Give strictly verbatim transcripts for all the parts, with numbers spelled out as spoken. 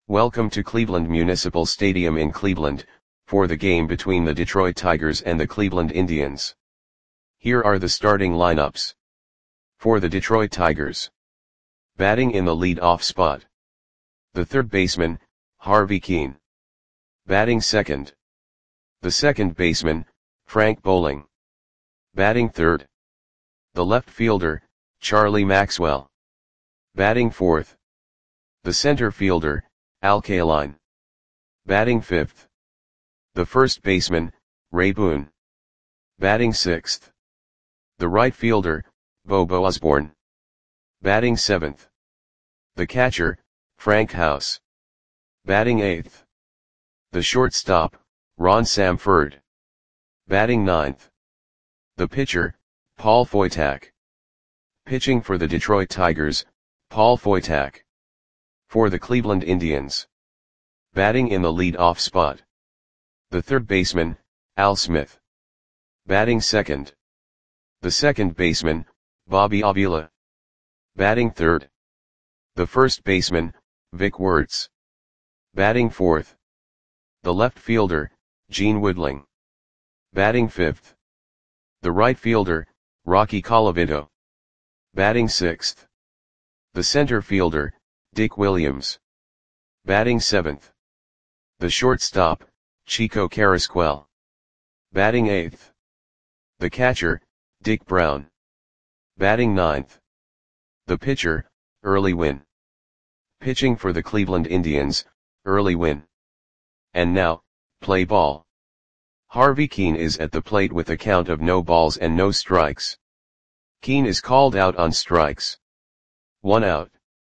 Welcome to Cleveland Municipal Stadium in Cleveland, for the game between the Detroit Tigers and the Cleveland Indians. Here are the starting lineups. For the Detroit Tigers. Batting in the lead-off spot. The third baseman, Harvey Kuenn. Batting second. The second baseman, Frank Bowling. Batting third. The left fielder, Charlie Maxwell. Batting fourth. The center fielder, Al Kaline. Batting fifth. The first baseman, Ray Boone. Batting sixth. The right fielder, Bobo Osborne. Batting seventh. The catcher, Frank House. Batting eighth. The shortstop, Ron Samford. Batting ninth. The pitcher, Paul Foytak. Pitching for the Detroit Tigers, Paul Foytak. For the Cleveland Indians. Batting in the lead-off spot. The third baseman, Al Smith. Batting second. The second baseman, Bobby Avila. Batting third. The first baseman, Vic Wertz. Batting fourth. The left fielder, Gene Woodling. Batting fifth. The right fielder, Rocky Colavito. Batting sixth. The center fielder, Dick Williams. Batting seventh. The shortstop, Chico Carrasquel. Batting eighth. The catcher, Dick Brown. Batting ninth. The pitcher, Early Wynn. Pitching for the Cleveland Indians, Early Wynn. And now, play ball. Harvey Kuenn is at the plate with a count of no balls and no strikes. Kuenn is called out on strikes. One out.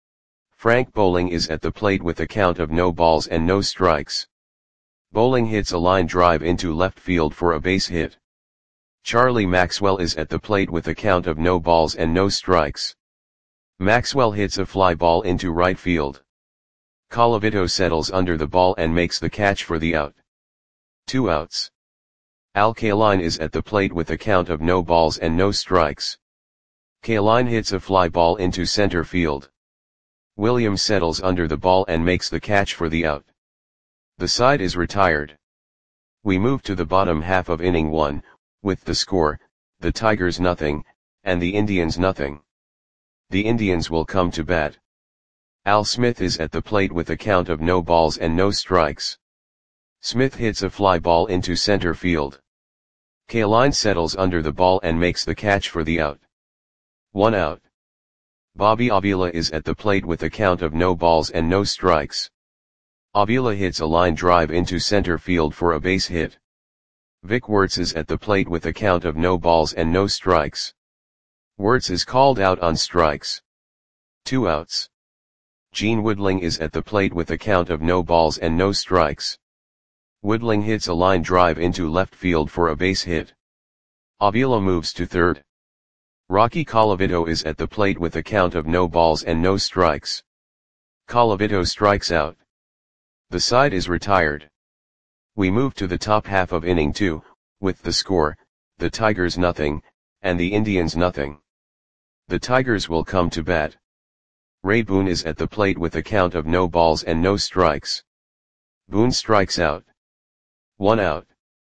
Frank Bowling is at the plate with a count of no balls and no strikes. Bowling hits a line drive into left field for a base hit. Charlie Maxwell is at the plate with a count of no balls and no strikes. Maxwell hits a fly ball into right field. Colavito settles under the ball and makes the catch for the out. Two outs. Al Kaline is at the plate with a count of no balls and no strikes. Kaline hits a fly ball into center field. Williams settles under the ball and makes the catch for the out. The side is retired. We move to the bottom half of inning one, with the score, the Tigers nothing, and the Indians nothing. The Indians will come to bat. Al Smith is at the plate with a count of no balls and no strikes. Smith hits a fly ball into center field. Kaline settles under the ball and makes the catch for the out. One out. Bobby Avila is at the plate with a count of no balls and no strikes. Avila hits a line drive into center field for a base hit. Vic Wertz is at the plate with a count of no balls and no strikes. Wertz is called out on strikes. Two outs. Gene Woodling is at the plate with a count of no balls and no strikes. Woodling hits a line drive into left field for a base hit. Avila moves to third. Rocky Colavito is at the plate with a count of no balls and no strikes. Colavito strikes out. The side is retired. We move to the top half of inning two, with the score, the Tigers nothing, and the Indians nothing. The Tigers will come to bat. Ray Boone is at the plate with a count of no balls and no strikes. Boone strikes out. One out.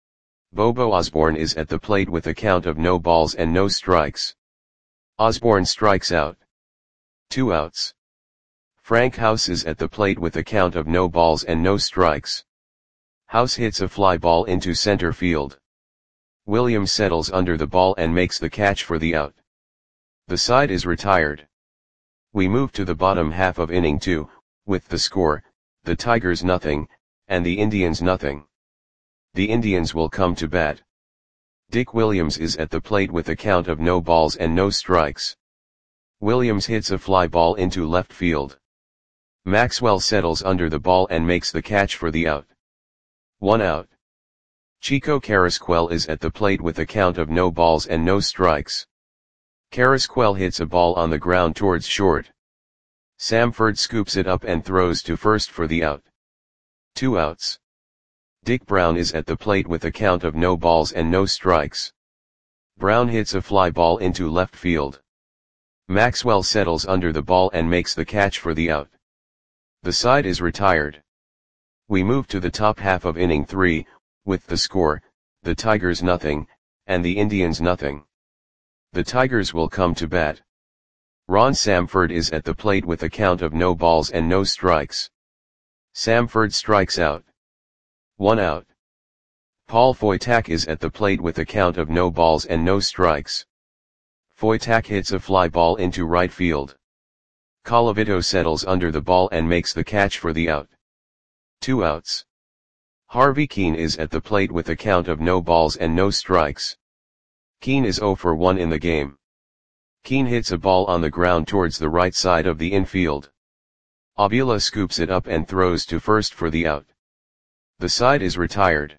Bobo Osborne is at the plate with a count of no balls and no strikes. Osborne strikes out. Two outs. Frank House is at the plate with a count of no balls and no strikes. House hits a fly ball into center field. Williams settles under the ball and makes the catch for the out. The side is retired. We move to the bottom half of inning two, with the score, the Tigers nothing, and the Indians nothing. The Indians will come to bat. Dick Williams is at the plate with a count of no balls and no strikes. Williams hits a fly ball into left field. Maxwell settles under the ball and makes the catch for the out. One out. Chico Carrasquel is at the plate with a count of no balls and no strikes. Carrasquel hits a ball on the ground towards short. Samford scoops it up and throws to first for the out. Two outs. Dick Brown is at the plate with a count of no balls and no strikes. Brown hits a fly ball into left field. Maxwell settles under the ball and makes the catch for the out. The side is retired. We move to the top half of inning three, with the score, the Tigers nothing, and the Indians nothing. The Tigers will come to bat. Ron Samford is at the plate with a count of no balls and no strikes. Samford strikes out. One out. Paul Foytak is at the plate with a count of no balls and no strikes. Foytak hits a fly ball into right field. Colavito settles under the ball and makes the catch for the out. Two outs. Harvey Keene is at the plate with a count of no balls and no strikes. Keene is oh for one in the game. Keene hits a ball on the ground towards the right side of the infield. Avila scoops it up and throws to first for the out. The side is retired.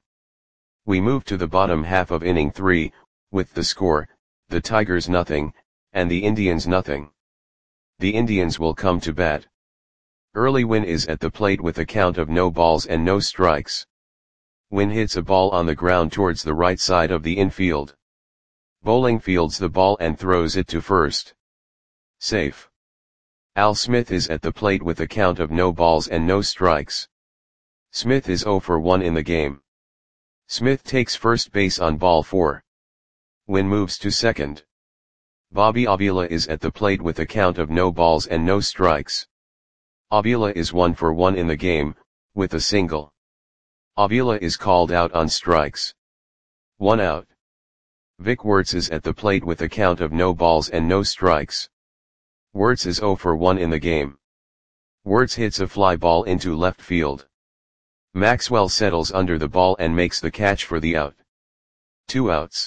We move to the bottom half of inning three, with the score, the Tigers nothing, and the Indians nothing. The Indians will come to bat. Early Wynn is at the plate with a count of no balls and no strikes. Wynn hits a ball on the ground towards the right side of the infield. Bowling fields the ball and throws it to first. Safe. Al Smith is at the plate with a count of no balls and no strikes. Smith is oh for one in the game. Smith takes first base on ball four. Wynn moves to second. Bobby Avila is at the plate with a count of no balls and no strikes. Avila is one for one in the game, with a single. Avila is called out on strikes. One out. Vic Wertz is at the plate with a count of no balls and no strikes. Wertz is oh for one in the game. Wertz hits a fly ball into left field. Maxwell settles under the ball and makes the catch for the out. Two outs.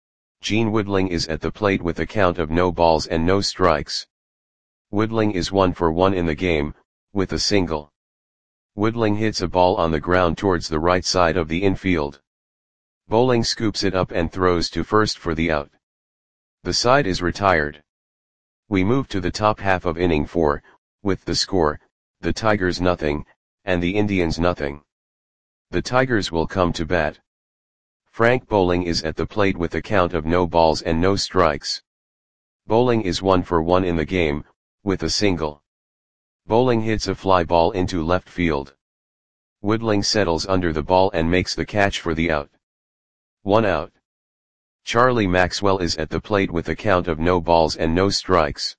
Gene Woodling is at the plate with a count of no balls and no strikes. Woodling is one for one in the game, with a single. Woodling hits a ball on the ground towards the right side of the infield. Bowling scoops it up and throws to first for the out. The side is retired. We move to the top half of inning four, with the score, the Tigers nothing, and the Indians nothing. The Tigers will come to bat. Frank Bowling is at the plate with a count of no balls and no strikes. Bowling is one for one in the game, with a single. Bowling hits a fly ball into left field. Woodling settles under the ball and makes the catch for the out. One out. Charlie Maxwell is at the plate with a count of no balls and no strikes.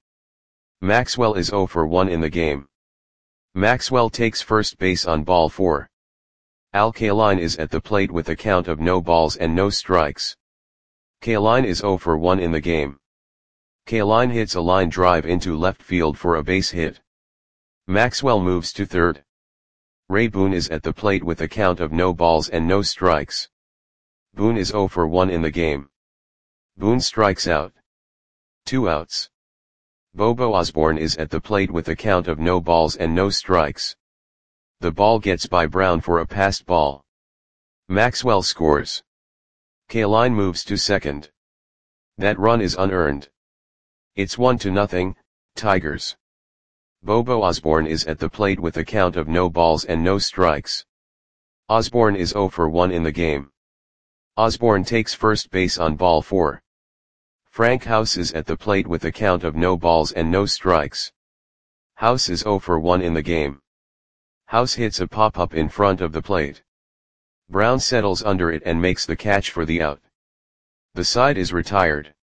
Maxwell is oh for one in the game. Maxwell takes first base on ball four. Al Kaline is at the plate with a count of no balls and no strikes. Kaline is oh for one in the game. Kaline hits a line drive into left field for a base hit. Maxwell moves to third. Ray Boone is at the plate with a count of no balls and no strikes. Boone is oh for one in the game. Boone strikes out. Two outs. Bobo Osborne is at the plate with a count of no balls and no strikes. The ball gets by Brown for a passed ball. Maxwell scores. Kaline moves to second. That run is unearned. It's one to nothing, Tigers. Bobo Osborne is at the plate with a count of no balls and no strikes. Osborne is oh for one in the game. Osborne takes first base on ball four. Frank House is at the plate with a count of no balls and no strikes. House is oh for one in the game. House hits a pop-up in front of the plate. Brown settles under it and makes the catch for the out. The side is retired.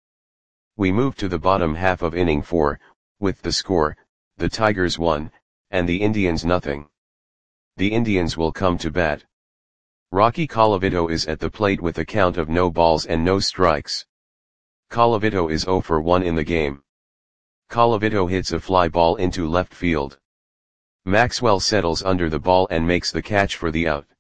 We move to the bottom half of inning four, with the score, the Tigers one, and the Indians nothing. The Indians will come to bat. Rocky Colavito is at the plate with a count of no balls and no strikes. Colavito is oh for one in the game. Colavito hits a fly ball into left field. Maxwell settles under the ball and makes the catch for the out.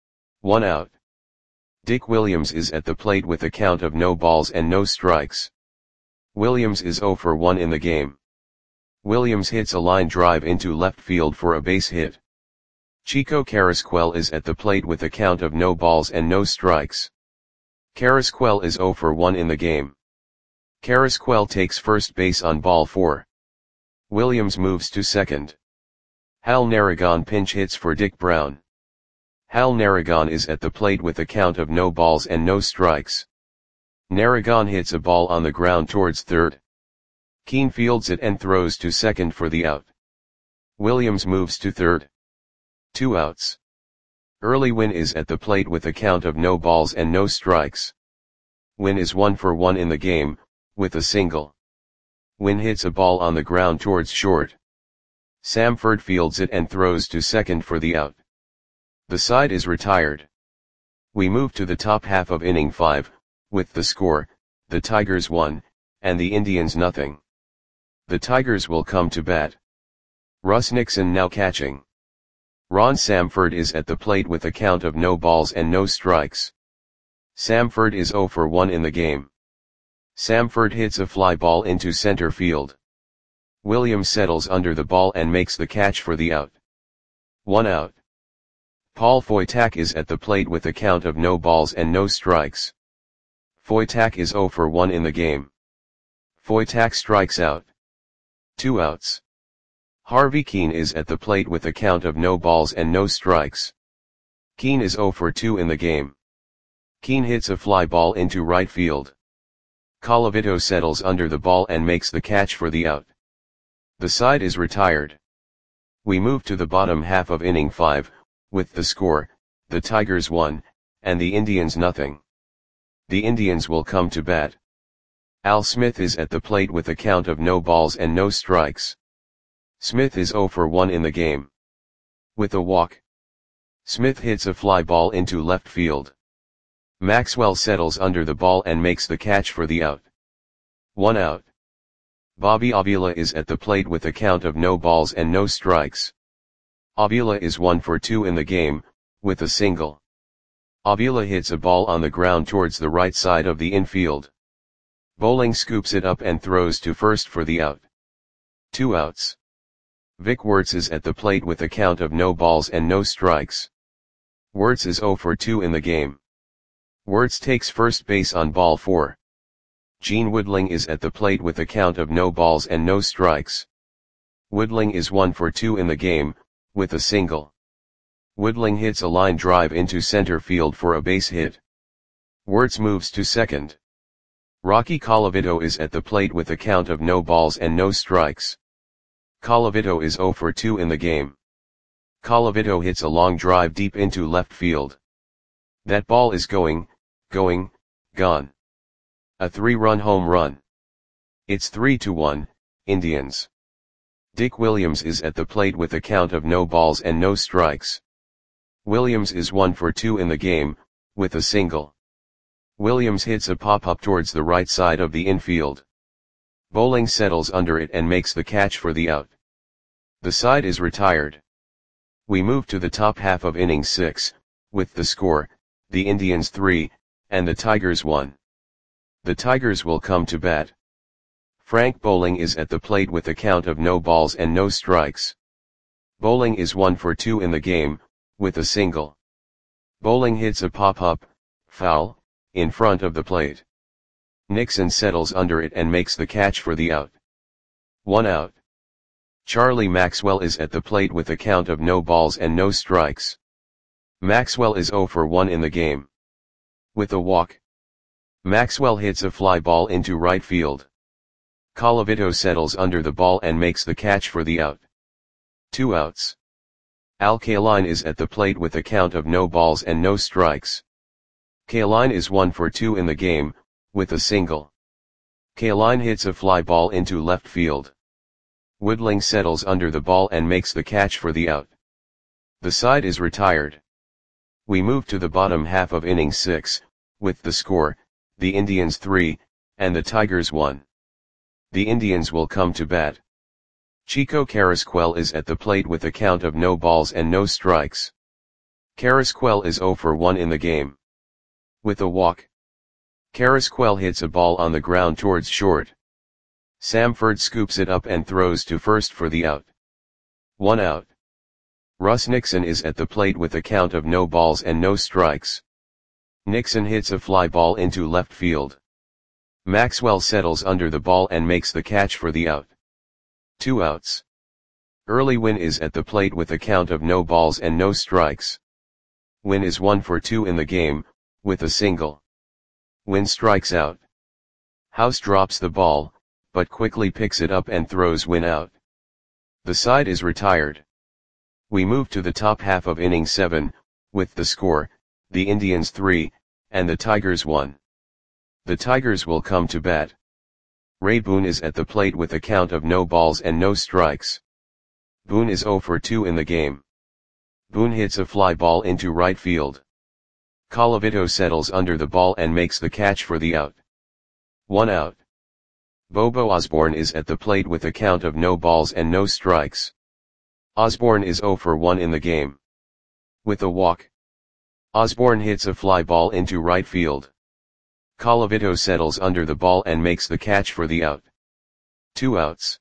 One out. Dick Williams is at the plate with a count of no balls and no strikes. Williams is oh for one in the game. Williams hits a line drive into left field for a base hit. Chico Carrasquel is at the plate with a count of no balls and no strikes. Carrasquel is oh for one in the game. Carrasquel takes first base on ball four. Williams moves to second. Hal Narragon pinch hits for Dick Brown. Hal Narragon is at the plate with a count of no balls and no strikes. Narragon hits a ball on the ground towards third. Keene fields it and throws to second for the out. Williams moves to third. Two outs. Early Win is at the plate with a count of no balls and no strikes. Win is one for one in the game, with a single. Win hits a ball on the ground towards short. Samford fields it and throws to second for the out. The side is retired. We move to the top half of inning five, with the score, the Tigers one, and the Indians nothing. The Tigers will come to bat. Russ Nixon now catching. Ron Samford is at the plate with a count of no balls and no strikes. Samford is oh for one in the game. Samford hits a fly ball into center field. Williams settles under the ball and makes the catch for the out. One out. Paul Foytak is at the plate with a count of no balls and no strikes. Foytak is oh for one in the game. Foytak strikes out. Two outs. Harvey Keene is at the plate with a count of no balls and no strikes. Keene is oh for two in the game. Keene hits a fly ball into right field. Colavito settles under the ball and makes the catch for the out. The side is retired. We move to the bottom half of inning five, with the score, the Tigers one, and the Indians nothing. The Indians will come to bat. Al Smith is at the plate with a count of no balls and no strikes. Smith is oh for one in the game. With a walk. Smith hits a fly ball into left field. Maxwell settles under the ball and makes the catch for the out. One out. Bobby Avila is at the plate with a count of no balls and no strikes. Avila is one for two in the game, with a single. Avila hits a ball on the ground towards the right side of the infield. Bowling scoops it up and throws to first for the out. Two outs. Vic Wertz is at the plate with a count of no balls and no strikes. Wertz is oh for two in the game. Wertz takes first base on ball four. Gene Woodling is at the plate with a count of no balls and no strikes. Woodling is one for two in the game, with a single. Woodling hits a line drive into center field for a base hit. Wertz moves to second. Rocky Colavito is at the plate with a count of no balls and no strikes. Colavito is oh for two in the game. Colavito hits a long drive deep into left field. That ball is going, going, gone. A three-run home run. It's three to one, Indians. Dick Williams is at the plate with a count of no balls and no strikes. Williams is one for two in the game, with a single. Williams hits a pop-up towards the right side of the infield. Bowling settles under it and makes the catch for the out. The side is retired. We move to the top half of inning six, with the score, the Indians three, and the Tigers one. The Tigers will come to bat. Frank Bowling is at the plate with a count of no balls and no strikes. Bowling is one for two in the game, with a single. Bowling hits a pop-up, foul, in front of the plate. Nixon settles under it and makes the catch for the out. One out. Charlie Maxwell is at the plate with a count of no balls and no strikes. Maxwell is oh for one in the game. With a walk. Maxwell hits a fly ball into right field. Colavito settles under the ball and makes the catch for the out. Two outs. Al Kaline is at the plate with a count of no balls and no strikes. Kaline is one for two in the game, with a single. Kaline hits a fly ball into left field. Woodling settles under the ball and makes the catch for the out. The side is retired. We move to the bottom half of inning six, with the score, the Indians three, and the Tigers one. The Indians will come to bat. Chico Carrasquel is at the plate with a count of no balls and no strikes. Carrasquel is oh for one in the game. With a walk. Carrasquel hits a ball on the ground towards short. Samford scoops it up and throws to first for the out. One out. Russ Nixon is at the plate with a count of no balls and no strikes. Nixon hits a fly ball into left field. Maxwell settles under the ball and makes the catch for the out. Two outs. Early Win is at the plate with a count of no balls and no strikes. Win is one for two in the game, with a single. Win strikes out. House drops the ball, but quickly picks it up and throws Win out. The side is retired. We move to the top half of inning seven, with the score, the Indians three, and the Tigers one. The Tigers will come to bat. Ray Boone is at the plate with a count of no balls and no strikes. Boone is oh for two in the game. Boone hits a fly ball into right field. Colavito settles under the ball and makes the catch for the out. One out. Bobo Osborne is at the plate with a count of no balls and no strikes. Osborne is oh for one in the game. With a walk. Osborne hits a fly ball into right field. Colavito settles under the ball and makes the catch for the out. Two outs.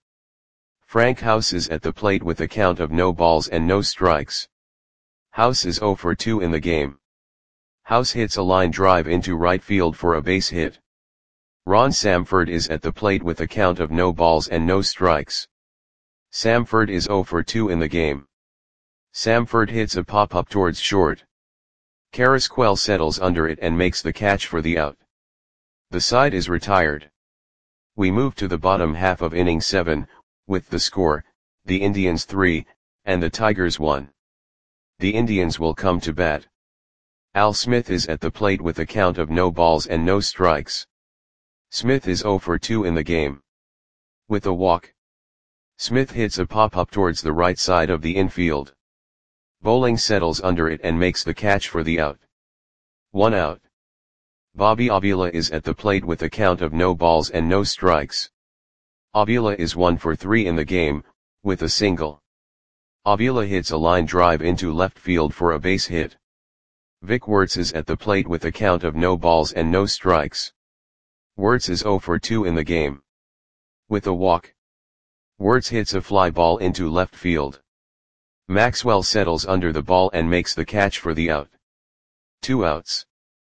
Frank House is at the plate with a count of no balls and no strikes. House is oh for two in the game. House hits a line drive into right field for a base hit. Ron Samford is at the plate with a count of no balls and no strikes. Samford is oh for two in the game. Samford hits a pop-up towards short. Carrasquel settles under it and makes the catch for the out. The side is retired. We move to the bottom half of inning seven, with the score, the Indians three, and the Tigers one. The Indians will come to bat. Al Smith is at the plate with a count of no balls and no strikes. Smith is oh for two in the game. With a walk. Smith hits a pop-up towards the right side of the infield. Bowling settles under it and makes the catch for the out. One out. Bobby Avila is at the plate with a count of no balls and no strikes. Avila is one for three in the game, with a single. Avila hits a line drive into left field for a base hit. Vic Wertz is at the plate with a count of no balls and no strikes. Wertz is oh for two in the game. With a walk. Wertz hits a fly ball into left field. Maxwell settles under the ball and makes the catch for the out. Two outs.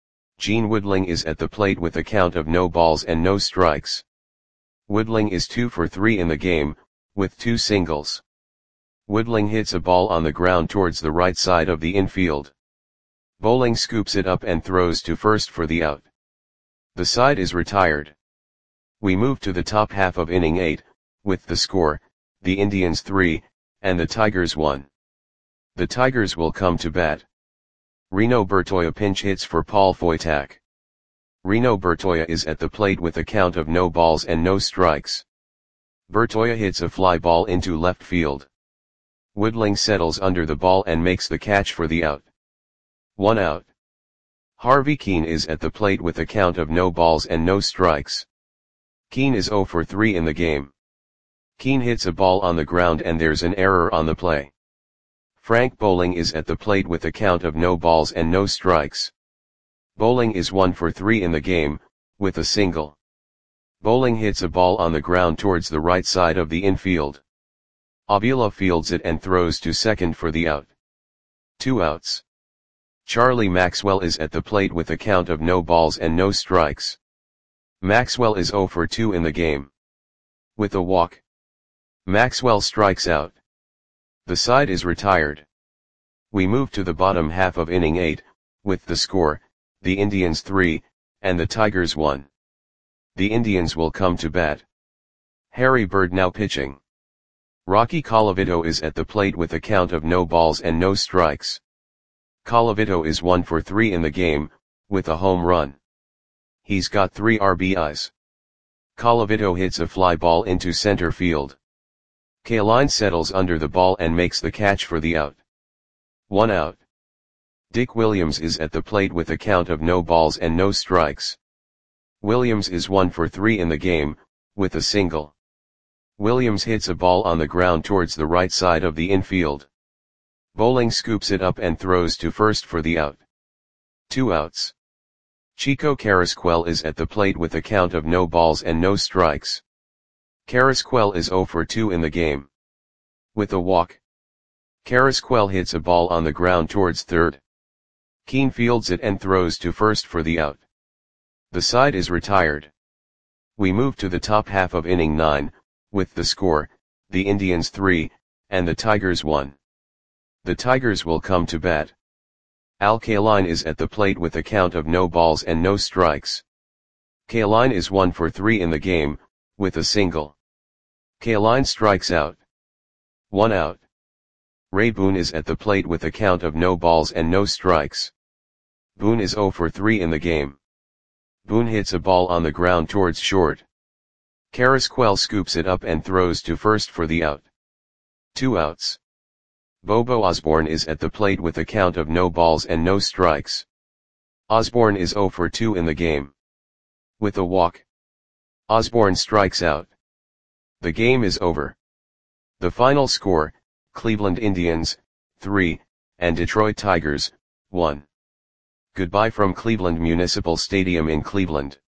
Gene Woodling is at the plate with a count of no balls and no strikes. Woodling is two for three in the game, with two singles. Woodling hits a ball on the ground towards the right side of the infield. Bowling scoops it up and throws to first for the out. The side is retired. We move to the top half of inning eight, with the score, the Indians three, and the Tigers one. The Tigers will come to bat. Reno Bertoia pinch hits for Paul Foytak. Reno Bertoia is at the plate with a count of no balls and no strikes. Bertoia hits a fly ball into left field. Woodling settles under the ball and makes the catch for the out. One out. Harvey Keene is at the plate with a count of no balls and no strikes. Keene is oh for three in the game. Keene hits a ball on the ground and there's an error on the play. Frank Bowling is at the plate with a count of no balls and no strikes. Bowling is one for three in the game, with a single. Bowling hits a ball on the ground towards the right side of the infield. Avila fields it and throws to second for the out. Two outs. Charlie Maxwell is at the plate with a count of no balls and no strikes. Maxwell is oh for two in the game. With a walk. Maxwell strikes out. The side is retired. We move to the bottom half of inning eight, with the score, the Indians three, and the Tigers one. The Indians will come to bat. Harry Bird now pitching. Rocky Colavito is at the plate with a count of no balls and no strikes. Colavito is one for three in the game, with a home run. He's got three R B Is. Colavito hits a fly ball into center field. Kaline settles under the ball and makes the catch for the out. One out. Dick Williams is at the plate with a count of no balls and no strikes. Williams is one for three in the game, with a single. Williams hits a ball on the ground towards the right side of the infield. Bowling scoops it up and throws to first for the out. Two outs. Chico Carrasquel is at the plate with a count of no balls and no strikes. Carrasquel is oh for two in the game. With a walk. Carrasquel hits a ball on the ground towards third. Keene fields it and throws to first for the out. The side is retired. We move to the top half of inning nine, with the score, the Indians three, and the Tigers one. The Tigers will come to bat. Al Kaline is at the plate with a count of no balls and no strikes. Kaline is one for three in the game, with a single. Kaline strikes out. One out. Ray Boone is at the plate with a count of no balls and no strikes. Boone is zero for three in the game. Boone hits a ball on the ground towards short. Carrasquel scoops it up and throws to first for the out. Two outs. Bobo Osborne is at the plate with a count of no balls and no strikes. Osborne is zero for two in the game. With a walk, Osborne strikes out. The game is over. The final score, Cleveland Indians, three, and Detroit Tigers, one. Goodbye from Cleveland Municipal Stadium in Cleveland.